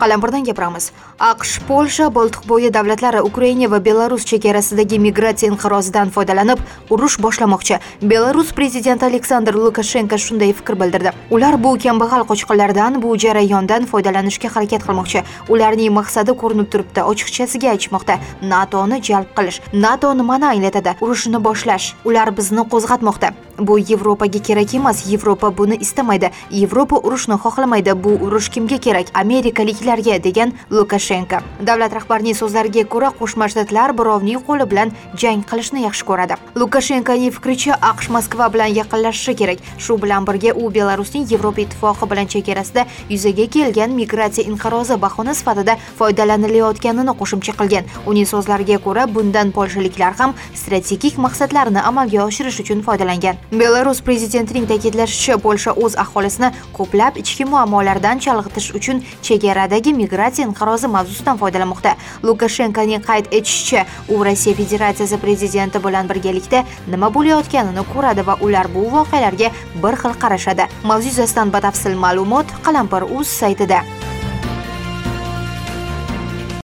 Qalampirdan gapiramiz. AQSh, Polsha, Boltiqbo'yi davlatlari Ukraina va Belarus chegarasidagi migratsiya inqirozidan foydalanib urush boshlamoqchi. Belarus prezidenti Aleksandr Lukashenko shunday fikr bildirdi. Ular bu kambag'al qochqinlardan, bu jarayondan foydalanishga harakat qilmoqchi. Ularning maqsadi ko'rinib turibdi, ochiqchasiga aytmoqda. NATOni jalb qilish. NATO nimani anglatadi? Urushni boshlash. Ular bizni qo'zg'atmoqda. Bu Yevropaga kerak emas. Yevropa buni istamaydi. Yevropa urushni xohlamaydi. Bu urush kimga kerak? Amerikaliklarga, degan Lukashenko. Davlat rahbarining so'zlariga ko'ra, Qo'shma Shtatlar birovning qo'li bilan jang qilishni yaxshi ko'radi. Lukashenkoning fikricha, AQSh Moskva bilan yaqinlashishi kerak. Shu bilan birga u Belarusning Yevropa ittifoqi bilan chegarasida yuzaga kelgan migratsiya inqirozi bahona sifatida foydalanilayotganini qo'shimcha qilgan. Uning so'zlariga ko'ra, bundan polshaliklar ham strategik maqsadlarini amalga oshirish uchun foydalangan. Belarus prezidentining ta'kidlashicha, Polsha o'z aholisini ko'plab ichki muammolardan chalg'itish uchun chegaradagi migratsiya inqirozi mavzusidan foydalanmoqda. Lukashenkoning qayd etishicha, u Rossiya Federatsiyasi prezidenti bilan birgalikda nima bo'layotganini ko'radi va ular bu voqealarga bir xil qarashadi. Mavzu yuzasidan batafsil ma'lumot Qalampir.uz saytida.